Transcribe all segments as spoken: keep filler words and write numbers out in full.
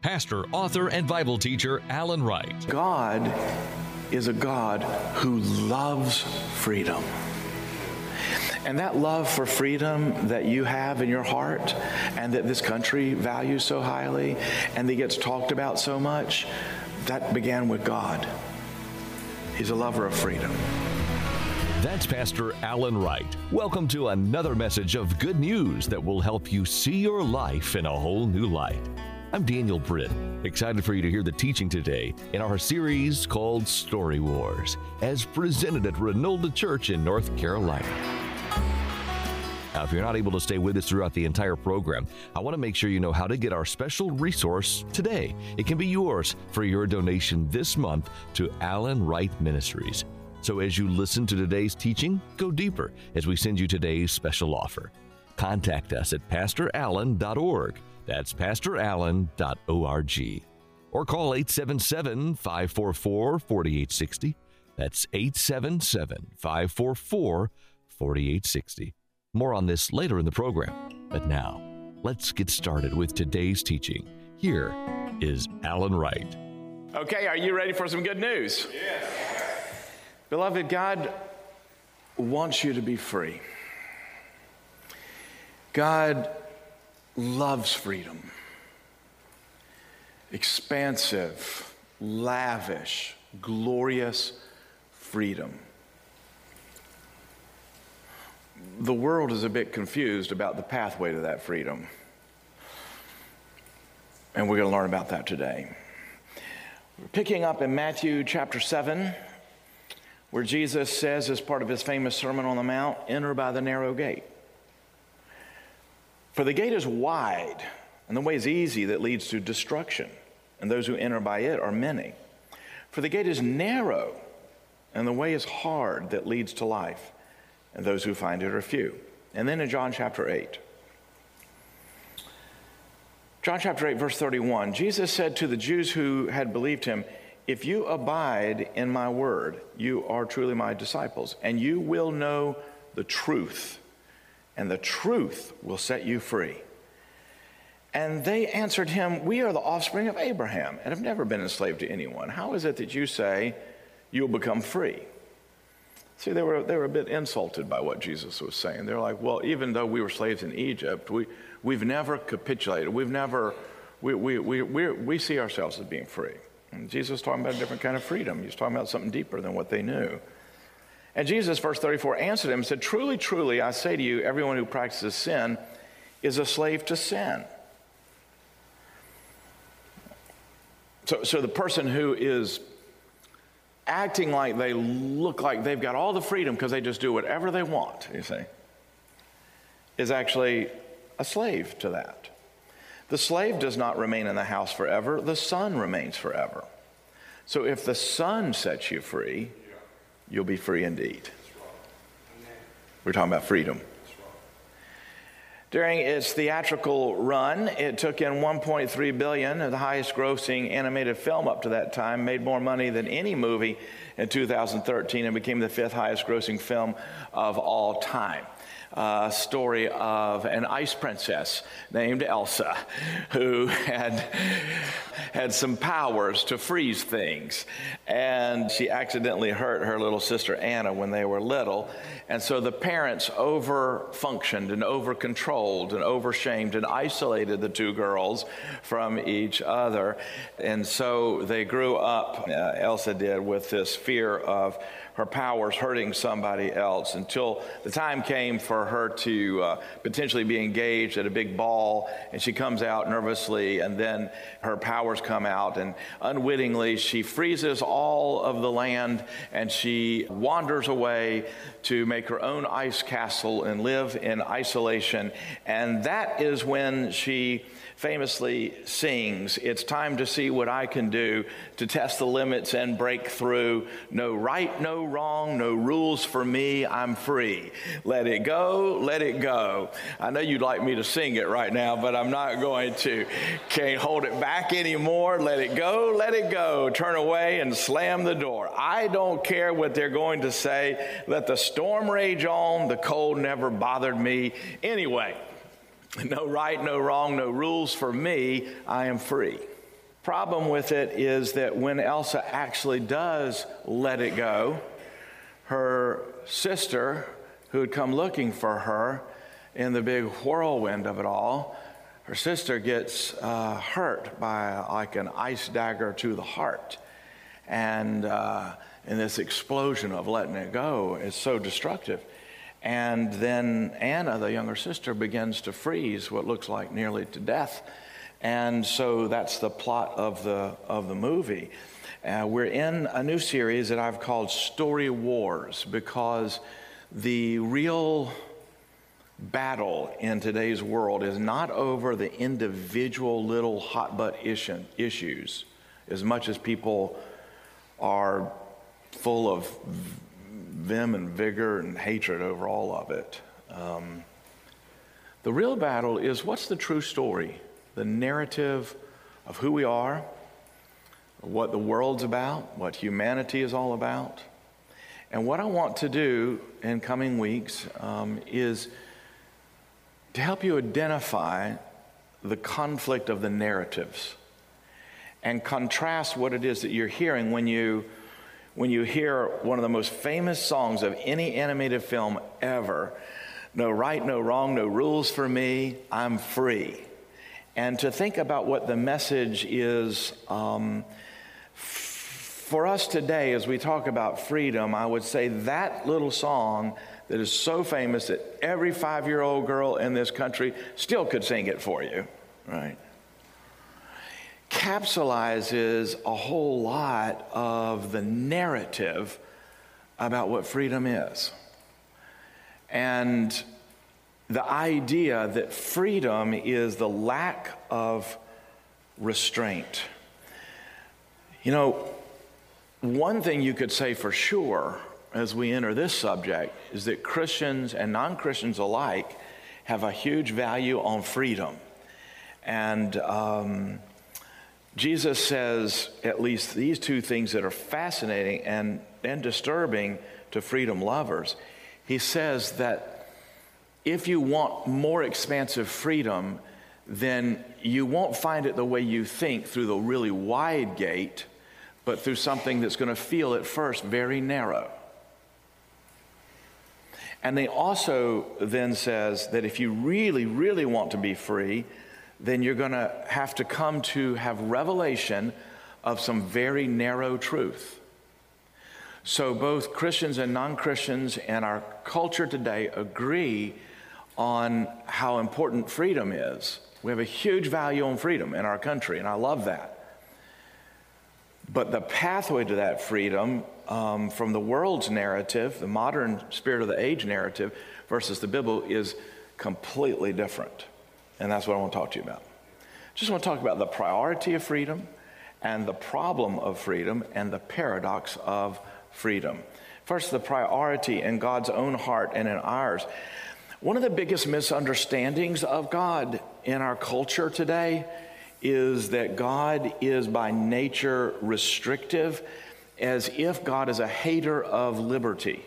pastor, author, and Bible teacher Alan Wright. God is a God who loves freedom. And that love for freedom that you have in your heart and that this country values so highly and that gets talked about so much, that began with God. He's a lover of freedom. That's Pastor Alan Wright. Welcome to another message of good news that will help you see your life in a whole new light. I'm Daniel Britt, excited for you to hear the teaching today in our series called Story Wars, as presented at Renolda Church in North Carolina. Now, if you're not able to stay with us throughout the entire program, I want to make sure you know how to get our special resource today. It can be yours for your donation this month to Alan Wright Ministries. So as you listen to today's teaching, go deeper as we send you today's special offer. Contact us at pastor allen dot org. That's pastor allen dot org. Or call eight seven seven, five four four, four eight six zero. That's eight seven seven, five four four, four eight six zero. More on this later in the program. But now, let's get started with today's teaching. Here is Alan Wright. Okay, are you ready for some good news? Yes. Beloved, God wants you to be free. God loves freedom. Expansive, lavish, glorious freedom. The world is a bit confused about the pathway to that freedom. And we're going to learn about that today. We're picking up in Matthew chapter seven, where Jesus says, as part of his famous Sermon on the Mount, enter by the narrow gate. For the gate is wide, and the way is easy that leads to destruction, and those who enter by it are many. For the gate is narrow, and the way is hard that leads to life, and those who find it are few. And then in John chapter eight. John chapter eight, verse thirty-one, Jesus said to the Jews who had believed him, if you abide in my word, you are truly my disciples, and you will know the truth, and the truth will set you free. And they answered him, we are the offspring of Abraham and have never been enslaved to anyone. How is it that you say you'll become free? See, they were they were a bit insulted by what Jesus was saying. They're like, well, even though we were slaves in Egypt, we, we've never capitulated. We've never, we, we, we, we, we see ourselves as being free. And Jesus was talking about a different kind of freedom. He was talking about something deeper than what they knew. And Jesus, verse thirty-four, answered him and said, truly, truly, I say to you, everyone who practices sin is a slave to sin. So, so the person who is acting like they look like they've got all the freedom because they just do whatever they want, you see, is actually a slave to that. The slave does not remain in the house forever. The son remains forever. So if the son sets you free, you'll be free indeed. We're talking about freedom. During its theatrical run, it took in one point three billion dollars, the highest grossing animated film up to that time, made more money than any movie in two thousand thirteen, and became the fifth highest grossing film of all time. Uh, story of an ice princess named Elsa who had had some powers to freeze things, and she accidentally hurt her little sister Anna when they were little, and so the parents over-functioned and over-controlled and over-shamed and isolated the two girls from each other, and so they grew up, uh, Elsa did, with this fear of her powers hurting somebody else, until the time came for her to uh, potentially be engaged at a big ball, and she comes out nervously, and then her powers come out, and unwittingly she freezes all of the land, and she wanders away to make her own ice castle and live in isolation. And that is when she famously sings, it's time to see what I can do to test the limits and break through. No right, no wrong, no rules for me, I'm free. Let it go, let it go. I know you'd like me to sing it right now, but I'm not going to. Can't hold it back anymore. Let it go, let it go. Turn away and slam the door. I don't care what they're going to say. Let the storm rage on. The cold never bothered me. Anyway, no right, no wrong, no rules for me. I am free. Problem with it is that when Elsa actually does let it go, her sister, who had come looking for her in the big whirlwind of it all, her sister gets uh, hurt by like an ice dagger to the heart. And uh, in this explosion of letting it go is so destructive. And then Anna, the younger sister, begins to freeze, what looks like nearly to death. And so that's the plot of the of the movie. Uh, we're in a new series that I've called Story Wars, because the real battle in today's world is not over the individual little hot butt issue, issues, as much as people are full of vim and vigor and hatred over all of it. Um, the real battle is, what's the true story? The narrative of who we are, what the world's about, what humanity is all about. And what I want to do in coming weeks um, is to help you identify the conflict of the narratives and contrast what it is that you're hearing when you when you hear one of the most famous songs of any animated film ever, "No right, no wrong, no rules for me, I'm free." And to think about what the message is um, f- for us today as we talk about freedom, I would say that little song that is so famous that every five-year-old girl in this country still could sing it for you, right? Capsulizes a whole lot of the narrative about what freedom is. And the idea that freedom is the lack of restraint. You know, one thing you could say for sure as we enter this subject is that Christians and non-Christians alike have a huge value on freedom. And um, Jesus says at least these two things that are fascinating and, and disturbing to freedom lovers. He says that if you want more expansive freedom, then you won't find it the way you think, through the really wide gate, but through something that's going to feel at first very narrow. And he also then says that if you really, really want to be free, then you're going to have to come to have revelation of some very narrow truth. So both Christians and non-Christians in our culture today agree on how important freedom is. We have a huge value on freedom in our country, and I love that. But the pathway to that freedom um, from the world's narrative, the modern spirit of the age narrative, versus the Bible is completely different. And that's what I want to talk to you about. Just want to talk about the priority of freedom and the problem of freedom and the paradox of freedom. First, the priority in God's own heart and in ours. One of the biggest misunderstandings of God in our culture today is that God is by nature restrictive, as if God is a hater of liberty.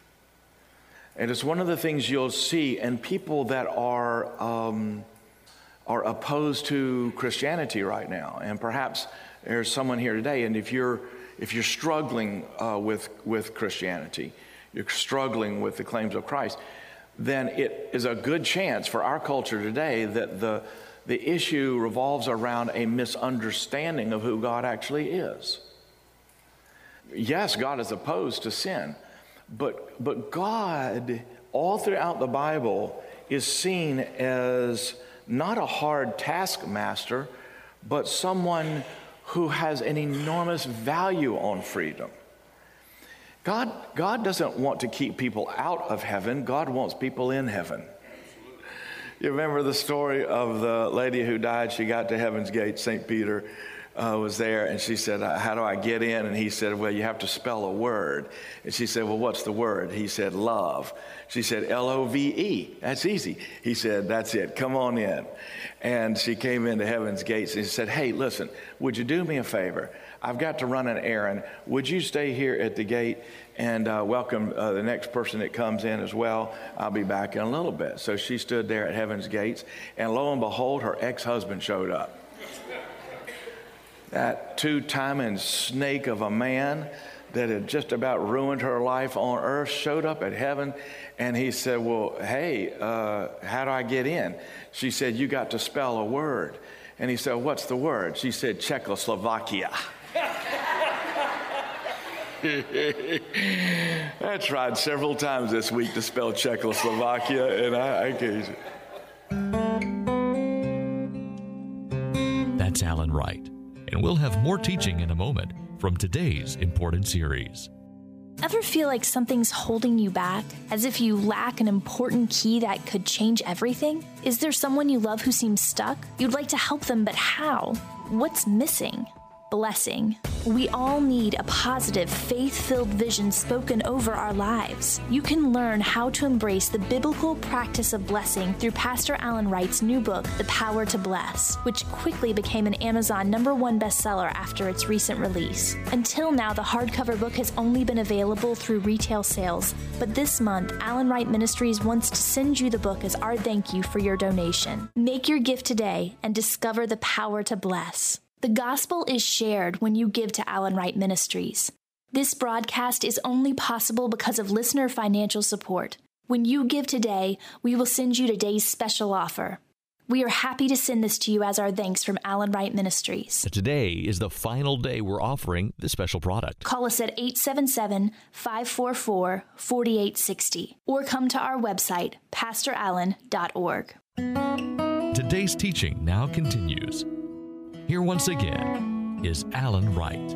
And it's one of the things you'll see in people that are um, are opposed to Christianity right now. And perhaps there's someone here today, and if you're if you're struggling uh, with with Christianity, you're struggling with the claims of Christ, then it is a good chance for our culture today that the the issue revolves around a misunderstanding of who God actually is. Yes, God is opposed to sin, but but God, all throughout the Bible, is seen as not a hard taskmaster, but someone who has an enormous value on freedom. God, God doesn't want to keep people out of heaven. God wants people in heaven. You remember the story of the lady who died? She got to Heaven's Gate. Saint Peter uh, was there, and she said, how do I get in? And he said, well, you have to spell a word. And she said, well, what's the word? He said, love. She said, L O V E. That's easy. He said, that's it. Come on in. And she came into Heaven's Gates, and he said, hey, listen, would you do me a favor? I've got to run an errand. Would you stay here at the gate and uh, welcome uh, the next person that comes in as well? I'll be back in a little bit. So she stood there at Heaven's Gates, and lo and behold, her ex-husband showed up. That two-timing snake of a man that had just about ruined her life on earth showed up at heaven, and he said, well, hey, uh, how do I get in? She said, you got to spell a word. And he said, what's the word? She said, Czechoslovakia. I tried several times this week to spell Czechoslovakia, and I, I can't. That's Alan Wright, and we'll have more teaching in a moment from today's important series. Ever feel like something's holding you back, as if you lack an important key that could change everything? Is there someone you love who seems stuck? You'd like to help them, but how? What's missing? Blessing. We all need a positive, faith-filled vision spoken over our lives. You can learn how to embrace the biblical practice of blessing through Pastor Alan Wright's new book, The Power to Bless, which quickly became an Amazon number one bestseller after its recent release. Until now, the hardcover book has only been available through retail sales, but this month, Alan Wright Ministries wants to send you the book as our thank you for your donation. Make your gift today and discover the power to bless. The gospel is shared when you give to Alan Wright Ministries. This broadcast is only possible because of listener financial support. When you give today, we will send you today's special offer. We are happy to send this to you as our thanks from Alan Wright Ministries. Today is the final day we're offering this special product. Call us at eight seven seven, five four four, four eight six zero or come to our website, pastor allen dot org. Today's teaching now continues. Here once again is Alan Wright.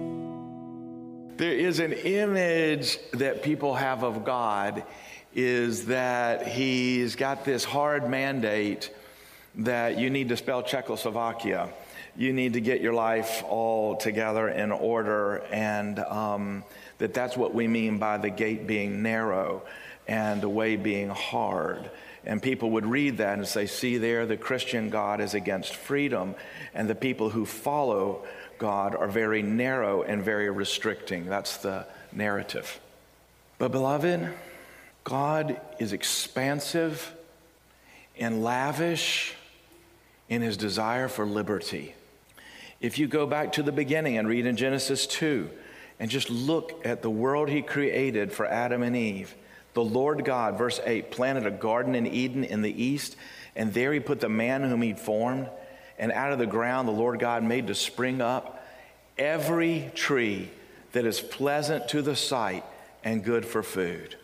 There is an image that people have of God, is that he's got this hard mandate that you need to spell Czechoslovakia. You need to get your life all together in order, and um, that that's what we mean by the gate being narrow and the way being hard. And people would read that and say, see there, the Christian God is against freedom, and the people who follow God are very narrow and very restricting. That's the narrative. But beloved, God is expansive and lavish in his desire for liberty. If you go back to the beginning and read in Genesis two, and just look at the world he created for Adam and Eve, the Lord God, verse eight, planted a garden in Eden in the east, and there he put the man whom he'd formed, and out of the ground the Lord God made to spring up every tree that is pleasant to the sight and good for food.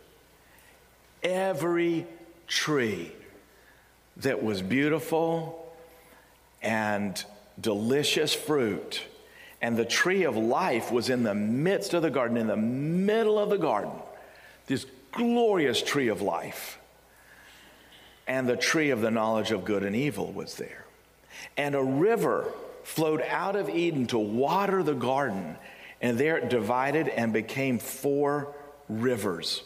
Every tree that was beautiful and delicious fruit. And the tree of life was in the midst of the garden, in the middle of the garden. This glorious tree of life. And the tree of the knowledge of good and evil was there. And a river flowed out of Eden to water the garden. And there it divided and became four rivers.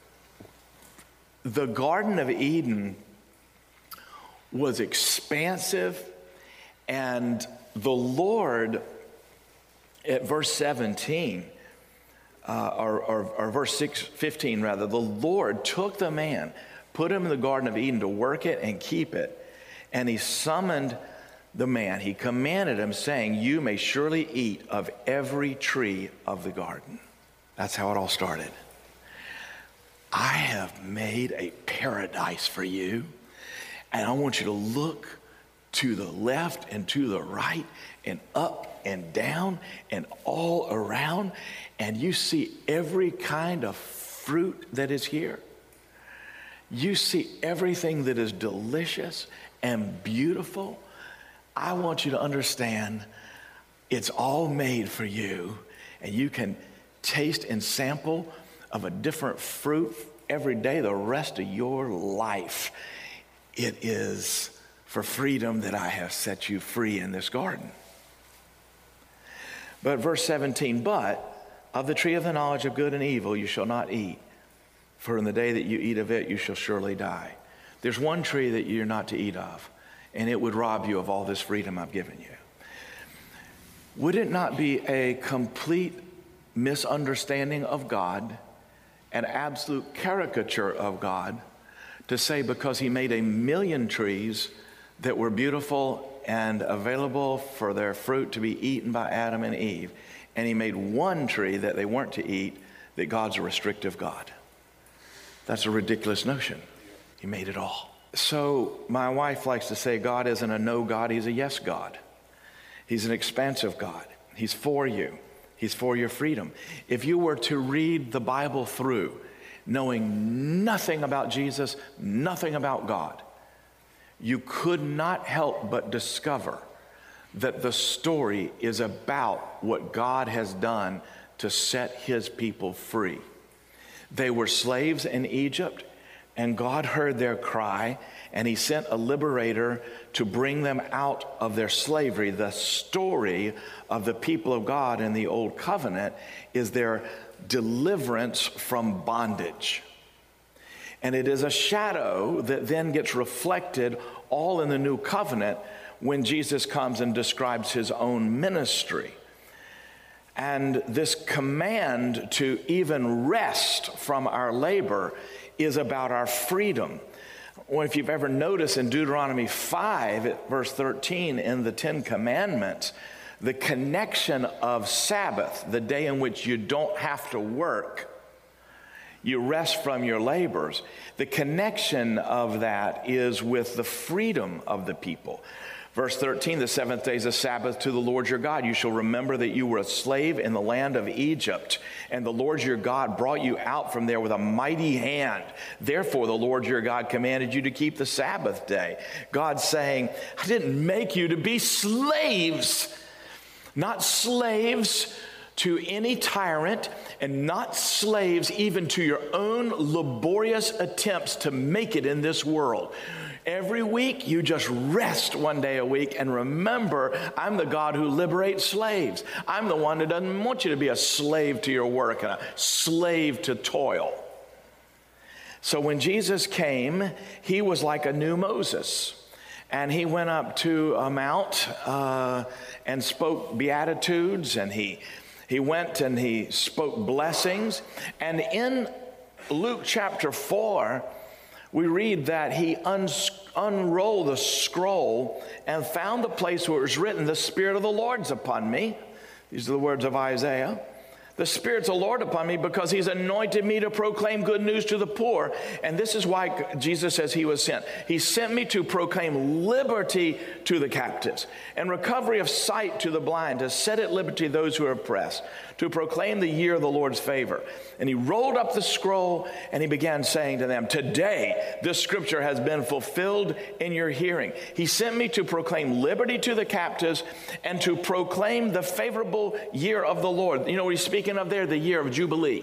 The Garden of Eden was expansive, and the Lord, at verse seventeen, Uh, or, or, or verse six, fifteen rather, the Lord took the man, put him in the Garden of Eden to work it and keep it. And he summoned the man. He commanded him, saying, you may surely eat of every tree of the garden. That's how it all started. I have made a paradise for you, and I want you to look to the left and to the right and up and down and all around, and you see every kind of fruit that is here. You see everything that is delicious and beautiful. I want you to understand it's all made for you, and you can taste and sample of a different fruit every day the rest of your life. It is for freedom that I have set you free in this garden. But verse seventeen, but of the tree of the knowledge of good and evil you shall not eat, for in the day that you eat of it you shall surely die. There's one tree that you're not to eat of, and it would rob you of all this freedom I've given you. Would it not be a complete misunderstanding of God, an absolute caricature of God, to say because he made a million trees that were beautiful and available for their fruit to be eaten by Adam and Eve. And he made one tree that they weren't to eat, that God's a restrictive God. That's a ridiculous notion. He made it all. So my wife likes to say God isn't a no God, he's a yes God. He's an expansive God. He's for you. He's for your freedom. If you were to read the Bible through, knowing nothing about Jesus, nothing about God, you could not help but discover that the story is about what God has done to set his people free. They were slaves in Egypt, and God heard their cry, and he sent a liberator to bring them out of their slavery. The story of the people of God in the Old Covenant is their deliverance from bondage. And it is a shadow that then gets reflected all in the New Covenant when Jesus comes and describes his own ministry. And this command to even rest from our labor is about our freedom. Well, if you've ever noticed in Deuteronomy five, at verse thirteen, in the Ten Commandments, the connection of Sabbath, the day in which you don't have to work, you rest from your labors, the connection of that is with the freedom of the people. Verse thirteen, the seventh day is a Sabbath to the Lord your God. You shall remember that you were a slave in the land of Egypt, and the Lord your God brought you out from there with a mighty hand. Therefore, the Lord your God commanded you to keep the Sabbath day. God's saying, I didn't make you to be slaves, not slaves to any tyrant, and not slaves even to your own laborious attempts to make it in this world. Every week, you just rest one day a week and remember, I'm the God who liberates slaves. I'm the one that doesn't want you to be a slave to your work and a slave to toil. So when Jesus came, he was like a new Moses. And he went up to a mount uh, and spoke beatitudes, and he, he went and he spoke blessings. And in Luke chapter four, we read that he un- unrolled the scroll and found the place where it was written, the Spirit of the Lord's upon me. These are the words of Isaiah. The Spirit's the Lord upon me because he's anointed me to proclaim good news to the poor. And this is why Jesus says he was sent. He sent me to proclaim liberty to the captives and recovery of sight to the blind, to set at liberty those who are oppressed, to proclaim the year of the Lord's favor. And he rolled up the scroll and he began saying to them, today this scripture has been fulfilled in your hearing. He sent me to proclaim liberty to the captives and to proclaim the favorable year of the Lord. You know what he's speaking of there? The year of Jubilee.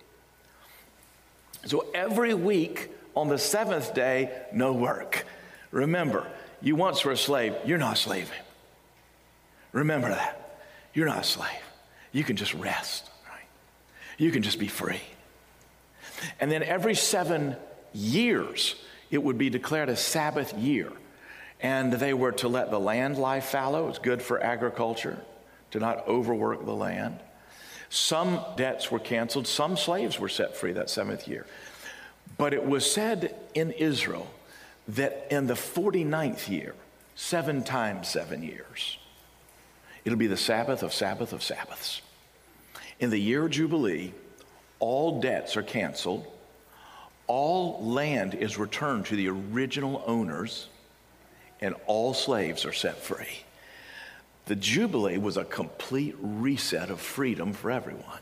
So every week on the seventh day, no work. Remember, you once were a slave. You're not a slave. Remember that. You're not a slave. You can just rest, right? You can just be free. And then every seven years, it would be declared a Sabbath year. And they were to let the land lie fallow. It's good for agriculture to not overwork the land. Some debts were canceled. Some slaves were set free that seventh year. But it was said in Israel that in the forty-ninth year, seven times seven years, it'll be the Sabbath of Sabbath of Sabbaths. In the year of Jubilee, all debts are canceled. All land is returned to the original owners, and all slaves are set free. The Jubilee was a complete reset of freedom for everyone.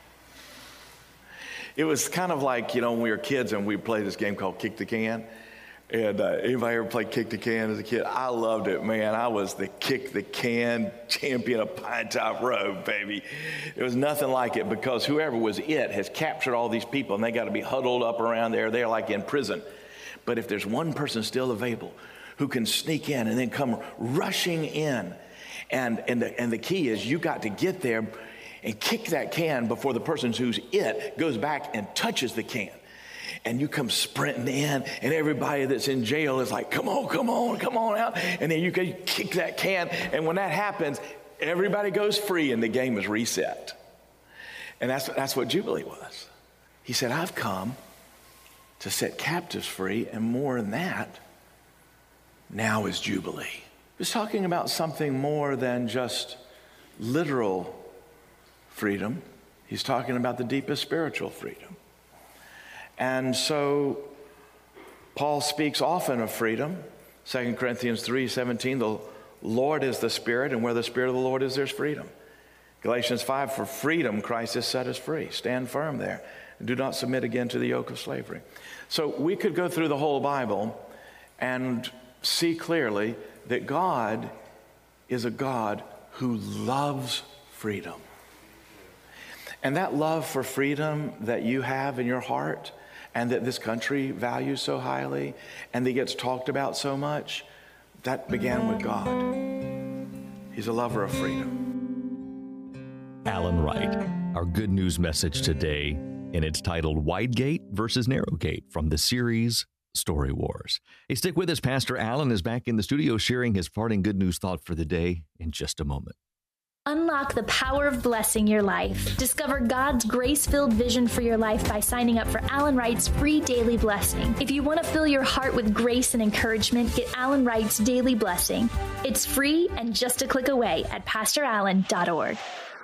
It was kind of like, you know, when we were kids and we played this game called Kick the Can. And uh, anybody ever played Kick the Can as a kid? I loved it, man. I was the Kick the Can champion of Pine Top Road, baby. There was nothing like it because whoever was it has captured all these people and they got to be huddled up around there. They're like in prison. But if there's one person still available who can sneak in and then come rushing in, and, and, the, and the key is you got to get there and kick that can before the person who's it goes back and touches the can. And you come sprinting in, and everybody that's in jail is like, come on, come on, come on out. And then you can kick that can. And when that happens, everybody goes free, and the game is reset. And that's, that's what Jubilee was. He said, I've come to set captives free, and more than that, now is Jubilee. He's talking about something more than just literal freedom. He's talking about the deepest spiritual freedom. And so Paul speaks often of freedom. Second Corinthians three seventeen, the Lord is the Spirit, and where the Spirit of the Lord is, there's freedom. Galatians five, for freedom Christ has set us free. Stand firm there, and do not submit again to the yoke of slavery. So we could go through the whole Bible and see clearly that God is a God who loves freedom. And that love for freedom that you have in your heart, and that this country values so highly, and that gets talked about so much, that began with God. He's a lover of freedom. Alan Wright, our good news message today, and it's titled Wide Gate versus Narrow Gate from the series Story Wars. Hey, stick with us. Pastor Alan is back in the studio sharing his parting good news thought for the day in just a moment. Unlock the power of blessing your life. Discover God's grace-filled vision for your life by signing up for Alan Wright's free daily blessing. If you want to fill your heart with grace and encouragement, get Alan Wright's daily blessing. It's free and just a click away at pastor allen dot org.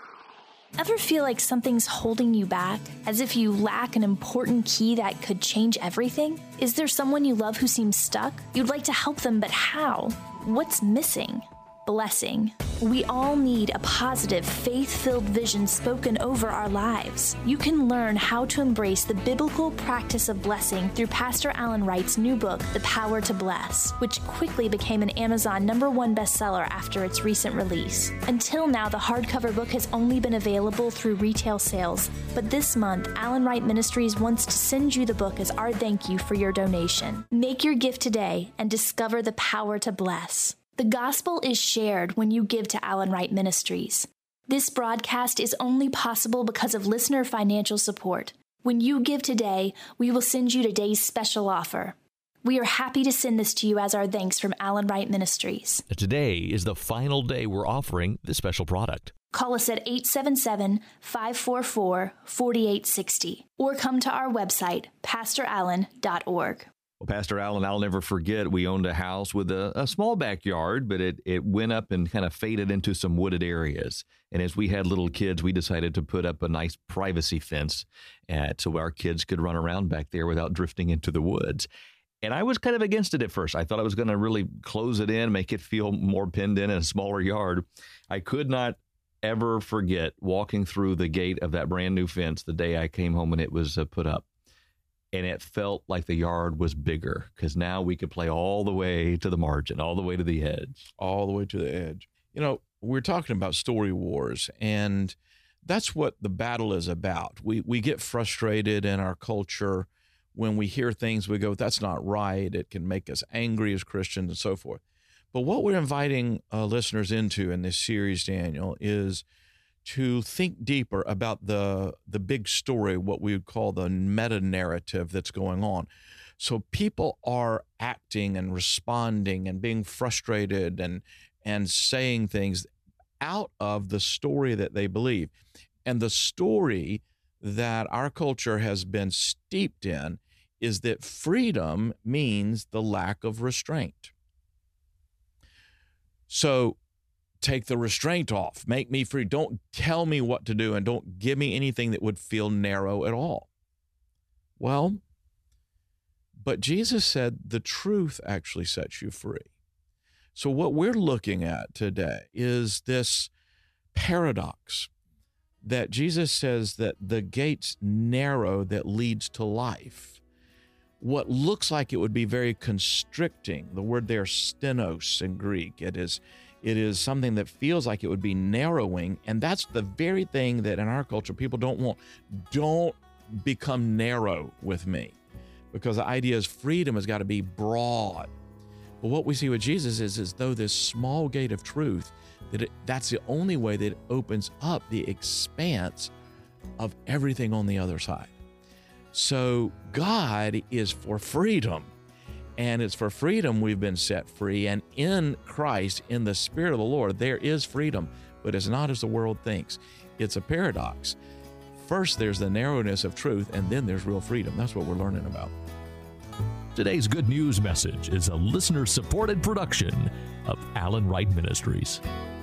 Ever feel like something's holding you back, as if you lack an important key that could change everything? Is there someone you love who seems stuck? You'd like to help them, but how? What's missing? Blessing. We all need a positive, faith-filled vision spoken over our lives. You can learn how to embrace the biblical practice of blessing through Pastor Alan Wright's new book, The Power to Bless, which quickly became an Amazon number one bestseller after its recent release. Until now, the hardcover book has only been available through retail sales, but this month, Alan Wright Ministries wants to send you the book as our thank you for your donation. Make your gift today and discover the power to bless. The gospel is shared when you give to Alan Wright Ministries. This broadcast is only possible because of listener financial support. When you give today, we will send you today's special offer. We are happy to send this to you as our thanks from Alan Wright Ministries. Today is the final day we're offering this special product. Call us at eight seven seven, five four four, four eight six zero or come to our website, pastor allen dot org. Well, Pastor Alan, I'll never forget, we owned a house with a, a small backyard, but it, it went up and kind of faded into some wooded areas. And as we had little kids, we decided to put up a nice privacy fence uh, so our kids could run around back there without drifting into the woods. And I was kind of against it at first. I thought I was going to really close it in, make it feel more pinned in in a smaller yard. I could not ever forget walking through the gate of that brand new fence the day I came home and it was uh, put up. And it felt like the yard was bigger because now we could play all the way to the margin, all the way to the edge. All the way to the edge. You know, we're talking about story wars, and that's what the battle is about. We we get frustrated in our culture when we hear things, we go, that's not right. It can make us angry as Christians and so forth. But what we're inviting uh, listeners into in this series, Daniel, is to think deeper about the the big story, what we would call the meta-narrative that's going on. So people are acting and responding and being frustrated and and saying things out of the story that they believe. And the story that our culture has been steeped in is that freedom means the lack of restraint. So take the restraint off, make me free. Don't tell me what to do and don't give me anything that would feel narrow at all. Well, but Jesus said the truth actually sets you free. So what we're looking at today is this paradox that Jesus says that the gate's narrow that leads to life. What looks like it would be very constricting, the word there, stenos in Greek, it is It is something that feels like it would be narrowing, and that's the very thing that in our culture people don't want. Don't become narrow with me, because the idea is freedom has got to be broad. But what we see with Jesus is as though this small gate of truth, that it, that's the only way that it opens up the expanse of everything on the other side. So God is for freedom. And it's for freedom we've been set free. And in Christ, in the Spirit of the Lord, there is freedom, but it's not as the world thinks. It's a paradox. First, there's the narrowness of truth, and then there's real freedom. That's what we're learning about. Today's Good News message is a listener-supported production of Alan Wright Ministries.